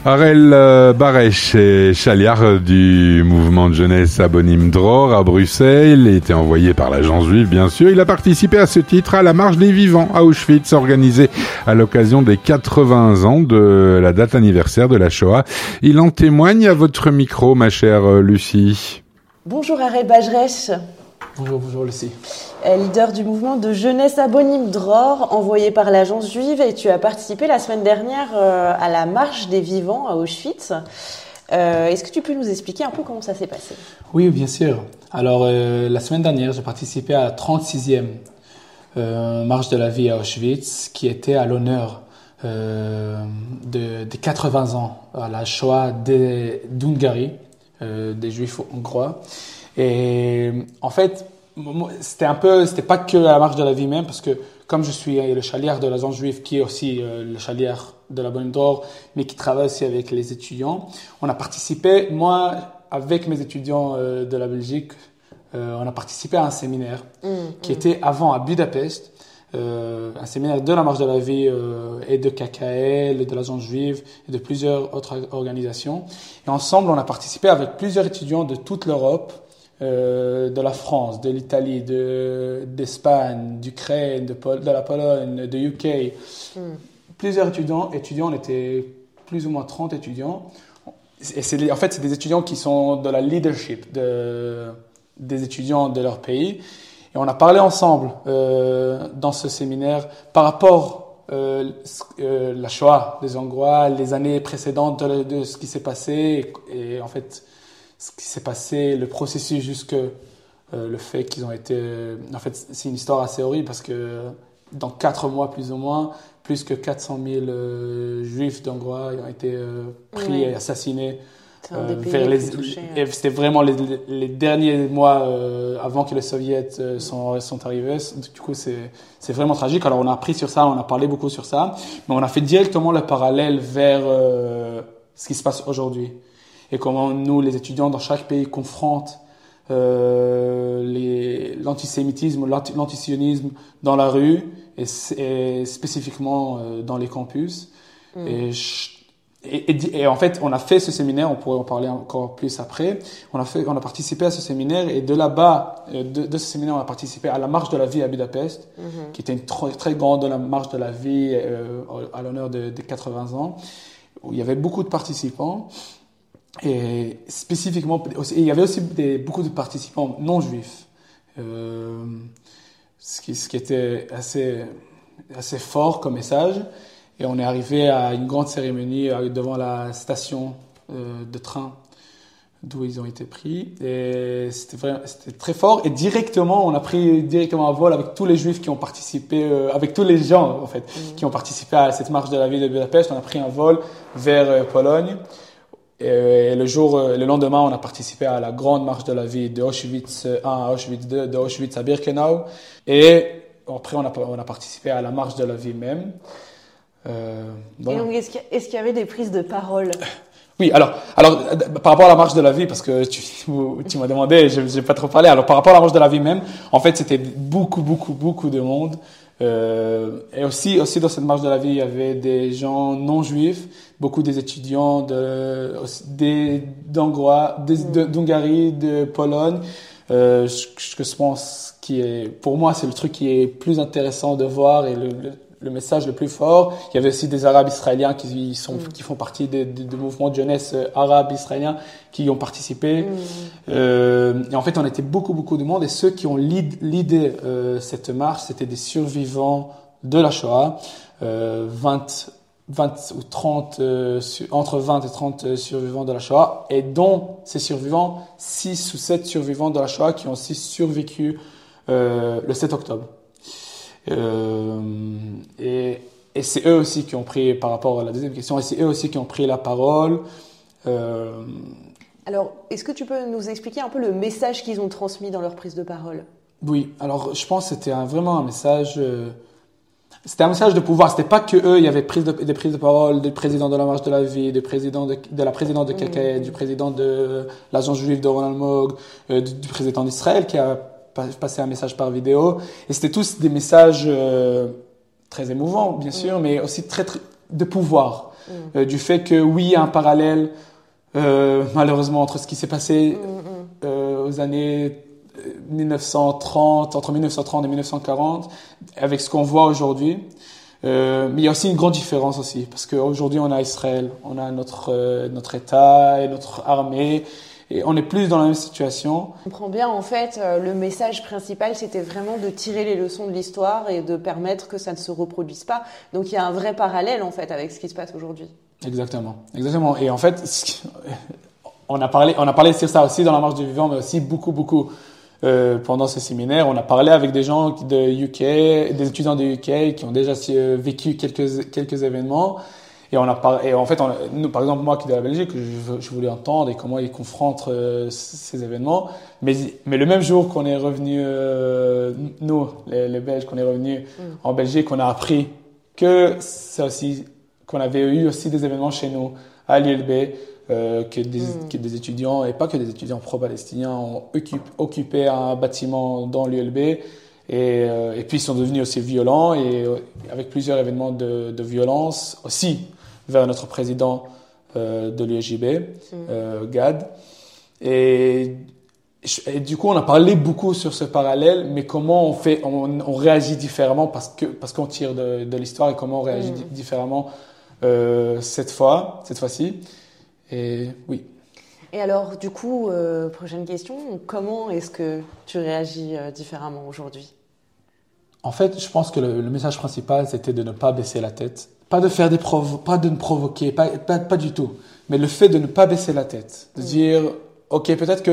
Harel Baresh est chaliard du mouvement de jeunesse Abonim Dror à Bruxelles. Il a été envoyé par l'agence juive, bien sûr. Il a participé à ce titre à la Marche des Vivants à Auschwitz, organisée à l'occasion des 80 ans de la date anniversaire de la Shoah. Il en témoigne à votre micro, ma chère Lucie. Bonjour Harel Baresh. Bonjour Lucie. Leader du mouvement de jeunesse Abonim Dror, envoyé par l'agence juive, et tu as participé la semaine dernière à la Marche des Vivants à Auschwitz. Est-ce que tu peux nous expliquer un peu comment ça s'est passé ? Oui, bien sûr. Alors, la semaine dernière, j'ai participé à la 36e Marche de la vie à Auschwitz, qui était à l'honneur des 80 ans à la Shoah d'Hongrie, des Juifs hongrois. Et en fait, c'était pas que la marche de la vie même, parce que comme je suis le chaliard de l'agence juive, qui est aussi le chaliard de l'Abonim Dror, mais qui travaille aussi avec les étudiants, on a participé, moi, avec mes étudiants de la Belgique, on a participé à un séminaire qui était avant à Budapest, un séminaire de la marche de la vie et de KKL, de l'agence juive et de plusieurs autres organisations. Et ensemble, on a participé avec plusieurs étudiants de toute l'Europe, de la France, de l'Italie, d'Espagne, d'Ukraine, de la Pologne, de UK. Plusieurs étudiants, on était plus ou moins 30 étudiants. Et en fait, c'est des étudiants qui sont de la leadership des étudiants de leur pays. Et on a parlé ensemble dans ce séminaire par rapport la Shoah des Hongrois, les années précédentes de ce qui s'est passé et en fait ce qui s'est passé, le processus jusque le fait qu'ils ont été... En fait, c'est une histoire assez horrible parce que dans 4 mois plus ou moins, plus que 400 000 Juifs d'Hongrie ont été pris et assassinés. Et c'était vraiment les derniers mois avant que les Soviets sont arrivés. Du coup, c'est vraiment tragique. Alors, on a appris sur ça, on a parlé beaucoup sur ça, mais on a fait directement le parallèle vers ce qui se passe aujourd'hui. Et comment nous, les étudiants dans chaque pays, confrontent l'antisémitisme, l'antisionisme dans la rue et spécifiquement dans les campus. Et en fait, on a fait ce séminaire, on pourrait en parler encore plus après. On a participé à ce séminaire et de là-bas, de ce séminaire, on a participé à la Marche de la vie à Budapest, qui était une très grande Marche de la vie à l'honneur des 80 ans, où il y avait beaucoup de participants. Et spécifiquement, il y avait aussi beaucoup de participants non juifs, ce qui était assez fort comme message. Et on est arrivé à une grande cérémonie devant la station de train d'où ils ont été pris. Et c'était très fort. Et directement, on a pris directement un vol avec tous les juifs qui ont participé, avec tous les gens en fait, qui ont participé à cette marche de la vie de Budapest. On a pris un vol vers Pologne. Et le lendemain, on a participé à la grande marche de la vie de Auschwitz 1 à Auschwitz 2, de Auschwitz à Birkenau. Et après, on a participé à la marche de la vie même. Voilà. Et donc, est-ce qu'il y avait des prises de parole ? Oui, alors, par rapport à la marche de la vie, parce que tu m'as demandé, j'ai pas trop parlé. Alors, par rapport à la marche de la vie même, en fait, c'était beaucoup de monde. Et aussi dans cette marche de la vie, il y avait des gens non juifs, beaucoup des étudiants d'Hongrie, de Pologne. Ce que je pense pour moi, c'est le truc qui est plus intéressant de voir et le message le plus fort. Il y avait aussi des Arabes israéliens qui font partie des mouvements de jeunesse arabes israéliens qui y ont participé. Et en fait, on était beaucoup de monde. Et ceux qui ont leadé cette marche, c'était des survivants de la Shoah. 20 ou 30, entre 20 et 30 survivants de la Shoah. Et dont ces survivants, 6 ou 7 survivants de la Shoah qui ont aussi survécu le 7 octobre. Et c'est eux aussi qui ont pris, par rapport à la deuxième question, et c'est eux aussi qui ont pris la parole. Alors, est-ce que tu peux nous expliquer un peu le message qu'ils ont transmis dans leur prise de parole ? Oui, alors je pense que c'était vraiment un message... C'était un message de pouvoir. C'était pas que eux, il y avait des prises de parole du président de la Marche de la vie, de la présidente de KKL, du président de l'agence juive de Ronald Moog, du président d'Israël qui a passé un message par vidéo. Et c'était tous des messages très émouvants, bien sûr, mais aussi très de pouvoir. du fait que oui, il y a un parallèle malheureusement entre ce qui s'est passé aux années 1930, entre 1930 et 1940, avec ce qu'on voit aujourd'hui. Mais il y a aussi une grande différence aussi, parce qu'aujourd'hui on a Israël, on a notre État et notre armée, et on est plus dans la même situation. On comprend bien, en fait, le message principal, c'était vraiment de tirer les leçons de l'histoire et de permettre que ça ne se reproduise pas. Donc il y a un vrai parallèle, en fait, avec ce qui se passe aujourd'hui. Exactement. Et en fait, on a parlé sur ça aussi dans la marche du vivant, mais aussi beaucoup pendant ce séminaire. On a parlé avec des gens de UK, des étudiants de UK qui ont déjà vécu quelques événements. Et en fait, nous, par exemple, moi qui est de la Belgique, je voulais entendre et comment ils confrontent ces événements. Mais le même jour qu'on est revenu, nous, les Belges, qu'on est revenus en Belgique, on a appris que c'est aussi, qu'on avait eu aussi des événements chez nous, à l'ULB, que des étudiants, et pas que des étudiants pro-palestiniens, ont occupé un bâtiment dans l'ULB. Et puis ils sont devenus aussi violents, et avec plusieurs événements de violence aussi vers notre président de l'UEJB, Gad. Et du coup, on a parlé beaucoup sur ce parallèle, mais comment on réagit différemment parce qu'on tire de l'histoire, et comment on réagit différemment cette fois-ci. Et oui. Et alors, du coup, prochaine question, comment est-ce que tu réagis différemment aujourd'hui ? En fait, je pense que le message principal, c'était de ne pas baisser la tête. Pas de faire pas de me provoquer, pas du tout. Mais le fait de ne pas baisser la tête. De dire, peut-être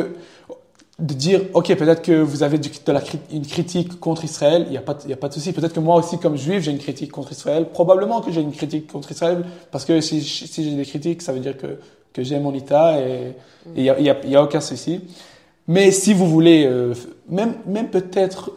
que vous avez une critique contre Israël, il y a pas de souci. Peut-être que moi aussi, comme juif, j'ai une critique contre Israël. Probablement que j'ai une critique contre Israël, parce que si j'ai des critiques, ça veut dire que j'aime mon État, et il y a aucun souci. Mais si vous voulez, même peut-être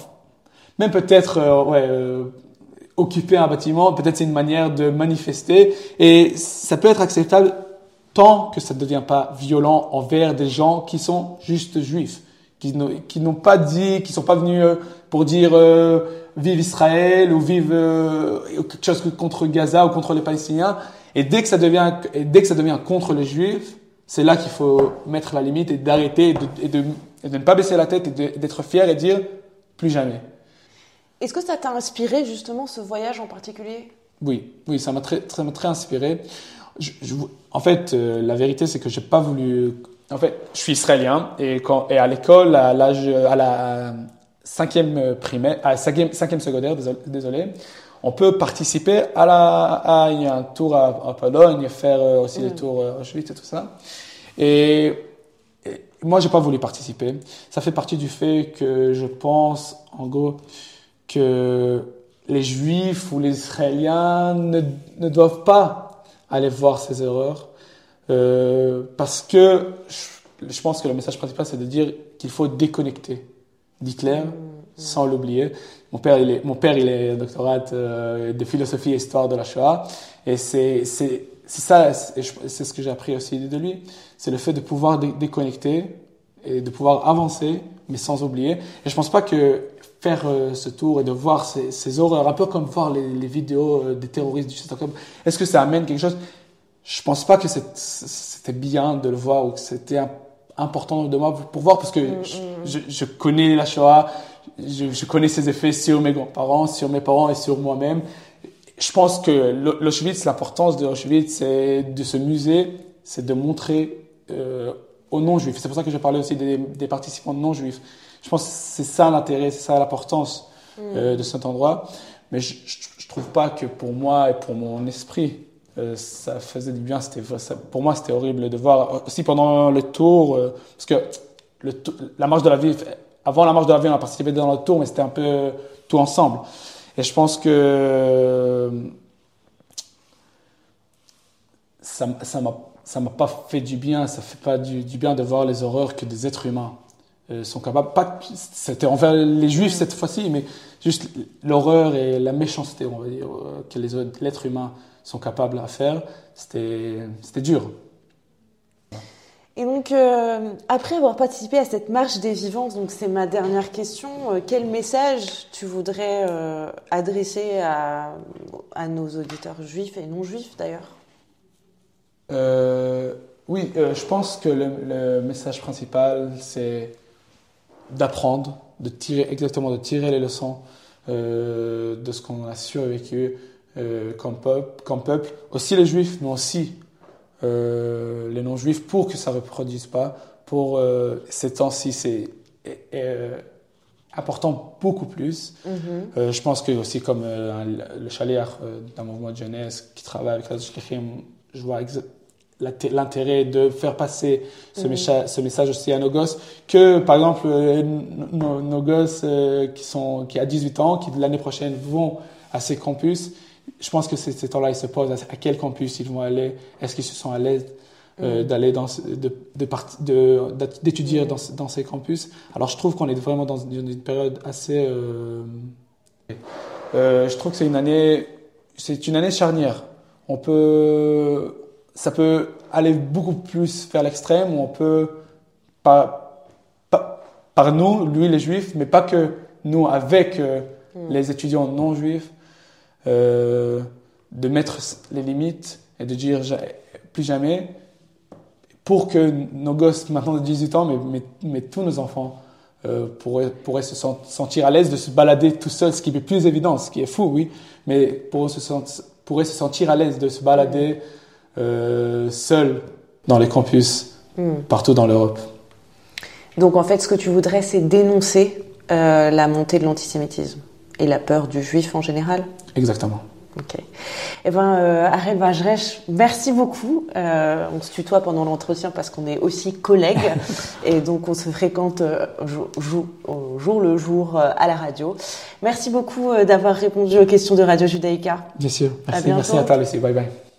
occuper un bâtiment, peut-être c'est une manière de manifester, et ça peut être acceptable tant que ça ne devient pas violent envers des gens qui sont juste juifs, qui n'ont pas dit, qui sont pas venus pour dire vive Israël ou vive quelque chose contre Gaza ou contre les Palestiniens. Et dès que ça devient contre les juifs, c'est là qu'il faut mettre la limite et d'arrêter et de ne pas baisser la tête et d'être fier et dire plus jamais. Est-ce que ça t'a inspiré justement ce voyage en particulier ? Oui, ça m'a très inspiré. En fait, la vérité, c'est que j'ai pas voulu. En fait, je suis israélien, et à l'école, à la cinquième primaire, à cinquième secondaire, désolé, on peut participer il y a un tour à Pologne, faire aussi des tours à Auschwitz et tout ça. Et moi, j'ai pas voulu participer. Ça fait partie du fait que je pense, en gros, que les Juifs ou les Israéliens ne doivent pas aller voir ces erreurs, parce que je pense que le message principal, c'est de dire qu'il faut déconnecter d'Hitler sans l'oublier. Mon père, il est doctorat de philosophie et histoire de la Shoah, et c'est ça, c'est ce que j'ai appris aussi de lui, c'est le fait de pouvoir déconnecter et de pouvoir avancer, mais sans oublier. Et je pense pas que faire ce tour et de voir ces horreurs, un peu comme voir les vidéos des terroristes du 7 octobre, est-ce que ça amène quelque chose ? Je pense pas que c'était bien de le voir, ou que c'était important de moi pour voir, parce que je connais la Shoah, je connais ses effets sur mes grands-parents, sur mes parents et sur moi-même. Je pense que l'Auschwitz, l'importance de l'Auschwitz, c'est de ce musée, c'est de montrer aux non-juifs. C'est pour ça que je parlais aussi des participants non-juifs. Je pense que c'est ça l'intérêt, c'est ça l'importance de cet endroit. Mais je trouve pas que pour moi et pour mon esprit, ça faisait du bien. Pour moi, c'était horrible de voir aussi pendant le tour, parce que la marche de la vie, avant la marche de la vie, on a participé dans le tour, mais c'était un peu tout ensemble. Et je pense que ça m'a pas fait du bien. Ça fait pas du bien de voir les horreurs que des êtres humains sont capables. C'était envers les Juifs cette fois-ci, mais juste l'horreur et la méchanceté, on va dire, que l'être humain sont capables à faire. C'était dur. Et donc, après avoir participé à cette marche des vivants, donc c'est ma dernière question, quel message tu voudrais adresser à nos auditeurs juifs et non juifs d'ailleurs ? Oui, je pense que le message principal, c'est d'apprendre, de tirer les leçons de ce qu'on a survécu comme peuple. Aussi les Juifs, mais aussi les non-Juifs, pour que ça ne reproduise pas. Pour ces temps-ci, c'est important beaucoup plus. Je pense que aussi comme le chaliar d'un mouvement de jeunesse qui travaille avec la Shlichim, je vois l'intérêt de faire passer ce message aussi à nos gosses, que par exemple nos gosses qui a 18 ans, qui l'année prochaine vont à ces campus, je pense que ces temps-là, ils se posent à quel campus ils vont aller, est-ce qu'ils se sont à l'aise d'aller d'étudier dans ces campus. Alors je trouve qu'on est vraiment dans une période assez je trouve que c'est une année charnière. Ça peut aller beaucoup plus vers l'extrême, où on peut, par nous, lui les Juifs, mais pas que nous, avec les étudiants non Juifs, de mettre les limites et de dire plus jamais, pour que nos gosses maintenant de 18 ans, mais tous nos enfants pourraient se sentir à l'aise de se balader tout seul, ce qui est plus évident, ce qui est fou, oui, mais pourraient se sentir à l'aise de se balader seul dans les campus partout dans l'Europe. Donc en fait, ce que tu voudrais, c'est dénoncer la montée de l'antisémitisme et la peur du juif en général. Exactement. Ok. Eh ben, Ariel Vajresh, merci beaucoup. On se tutoie pendant l'entretien parce qu'on est aussi collègues et donc on se fréquente jour le jour à la radio. Merci beaucoup d'avoir répondu aux questions de Radio Judaïka. Bien sûr. Merci à toi aussi. Bye bye.